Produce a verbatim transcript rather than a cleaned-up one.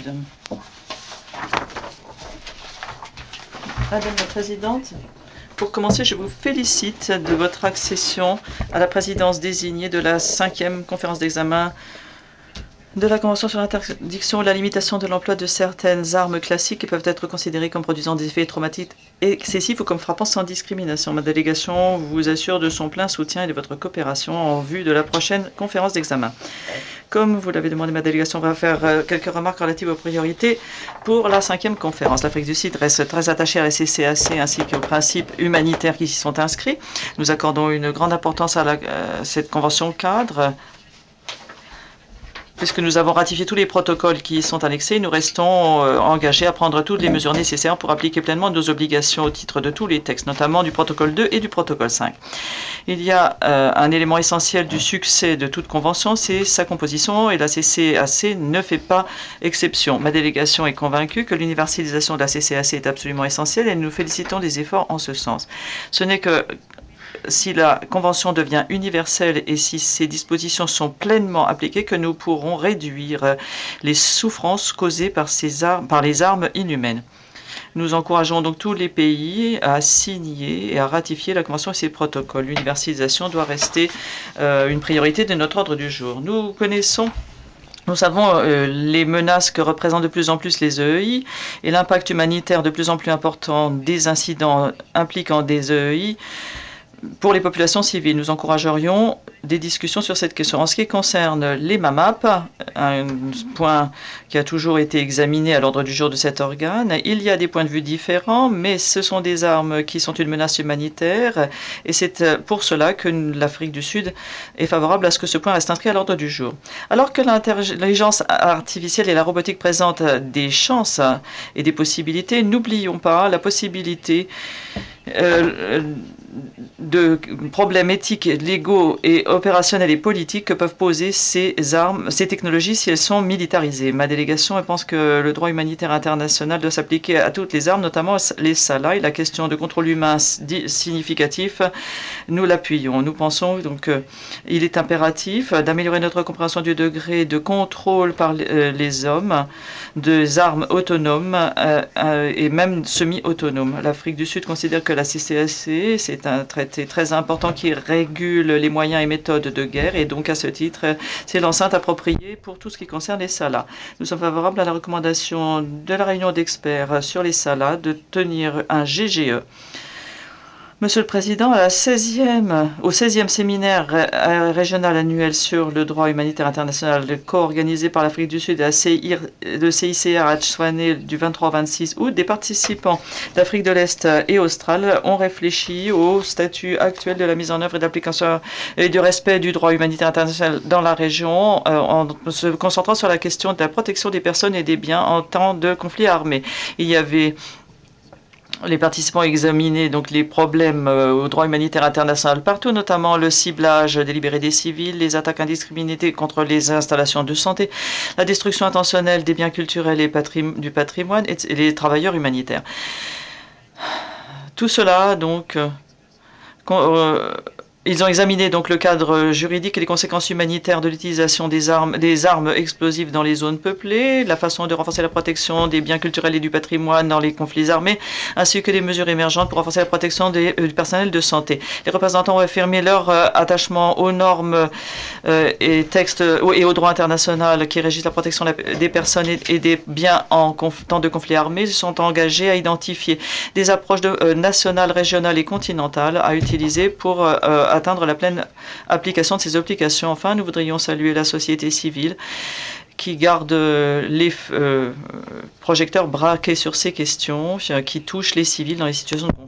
Madame la Présidente, pour commencer, je vous félicite de votre accession à la présidence désignée de la cinquième conférence d'examen de la Convention sur l'interdiction et la limitation de l'emploi de certaines armes classiques qui peuvent être considérées comme produisant des effets traumatiques excessifs ou comme frappant sans discrimination. Ma délégation vous assure de son plein soutien et de votre coopération en vue de la prochaine conférence d'examen. Comme vous l'avez demandé, ma délégation va faire quelques remarques relatives aux priorités pour la cinquième conférence. L'Afrique du Sud reste très attachée à la C C A C ainsi qu'aux principes humanitaires qui s'y sont inscrits. Nous accordons une grande importance à la, euh, cette convention cadre. Puisque nous avons ratifié tous les protocoles qui y sont annexés, nous restons euh, engagés à prendre toutes les mesures nécessaires pour appliquer pleinement nos obligations au titre de tous les textes, notamment du protocole deux et du protocole cinq. Il y a euh, un élément essentiel du succès de toute convention, c'est sa composition, et la C C A C ne fait pas exception. Ma délégation est convaincue que l'universalisation de la C C A C est absolument essentielle et nous félicitons des efforts en ce sens. Ce n'est que si la Convention devient universelle et si ses dispositions sont pleinement appliquées que nous pourrons réduire les souffrances causées par, ces armes, par les armes inhumaines. Nous encourageons donc tous les pays à signer et à ratifier la Convention et ses protocoles. L'universalisation doit rester euh, une priorité de notre ordre du jour. Nous connaissons Nous savons euh, les menaces que représentent de plus en plus les E E I et l'impact humanitaire de plus en plus important des incidents impliquant des E E I pour les populations civiles. Nous encouragerions des discussions sur cette question. En ce qui concerne les MAMAP, un point qui a toujours été examiné à l'ordre du jour de cet organe, il y a des points de vue différents, mais ce sont des armes qui sont une menace humanitaire, et c'est pour cela que l'Afrique du Sud est favorable à ce que ce point reste inscrit à l'ordre du jour. Alors que l'intelligence artificielle et la robotique présentent des chances et des possibilités, n'oublions pas la possibilité euh, de problèmes éthiques, légaux et opérationnels et politiques que peuvent poser ces armes, ces technologies si elles sont militarisées. Ma délégation pense que le droit humanitaire international doit s'appliquer à toutes les armes, notamment les Salah, et la question de contrôle humain significatif, nous l'appuyons. Nous pensons donc qu'il est impératif d'améliorer notre compréhension du degré de contrôle par les hommes des armes autonomes euh, et même semi-autonomes. L'Afrique du Sud considère que la C C A C, c'est un traité très important qui régule les moyens et méthodes de guerre, et donc à ce titre, c'est l'enceinte appropriée pour tout ce qui concerne les Salah. Nous sommes favorables à la recommandation de la réunion d'experts sur les Salah de tenir un G G E. Monsieur le Président, à la seizième, au seizième séminaire régional annuel sur le droit humanitaire international co-organisé par l'Afrique du Sud et le C I C R à Tshwane du vingt-trois au vingt-six août, des participants d'Afrique de l'Est et australe ont réfléchi au statut actuel de la mise en œuvre et d'application et du respect du droit humanitaire international dans la région, euh, en se concentrant sur la question de la protection des personnes et des biens en temps de conflit armé. Il y avait Les participants examinaient donc les problèmes euh, au droit humanitaire international partout, notamment le ciblage délibéré des civils, les attaques indiscriminées contre les installations de santé, la destruction intentionnelle des biens culturels et patrim du patrimoine et, et les travailleurs humanitaires. Tout cela, donc, euh, euh, ils ont examiné donc le cadre juridique et les conséquences humanitaires de l'utilisation des armes, des armes explosives dans les zones peuplées, la façon de renforcer la protection des biens culturels et du patrimoine dans les conflits armés, ainsi que les mesures émergentes pour renforcer la protection des, euh, du personnel de santé. Les représentants ont affirmé leur euh, attachement aux normes euh, et textes euh, et au droit international qui régissent la protection des personnes et, et des biens en temps de conflits armés. Ils sont engagés à identifier des approches de, euh, nationales, régionales et continentales à utiliser pour euh, atteindre la pleine application de ces obligations. Enfin, nous voudrions saluer la société civile qui garde les euh, projecteurs braqués sur ces questions qui touchent les civils dans les situations de conflit.